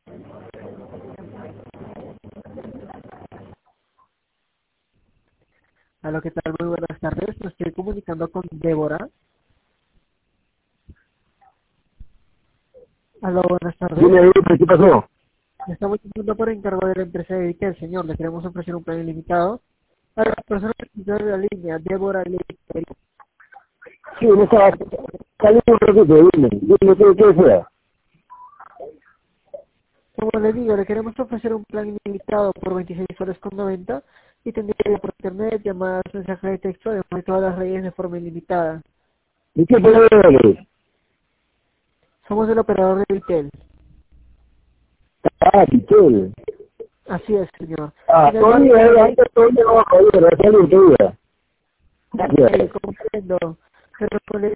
Hola, ¿qué tal? Muy buenas tardes. Me estoy comunicando con Débora. Hola, buenas tardes. Dime, dime, ¿qué pasó? Estamos llamando por encargo de la empresa de Vitel, señor. Le queremos ofrecer un plan ilimitado para las personas que están en la línea. Débora Leite. Sí, no estaba saliendo un ratito, dime, ¿qué desea? Como le digo, le queremos ofrecer un plan ilimitado por 26 soles con 90 y tendría por internet, llamadas, mensajes de texto, además de todas las redes de forma ilimitada. ¿Y qué problema eres? Somos el operador de Vitel. Ah, Pichel. Así es, señor. Ah, Sin embargo, todavía, antes todavía no va a joder, va a salir todavía. ok, Gracias. comprendo. Pero como le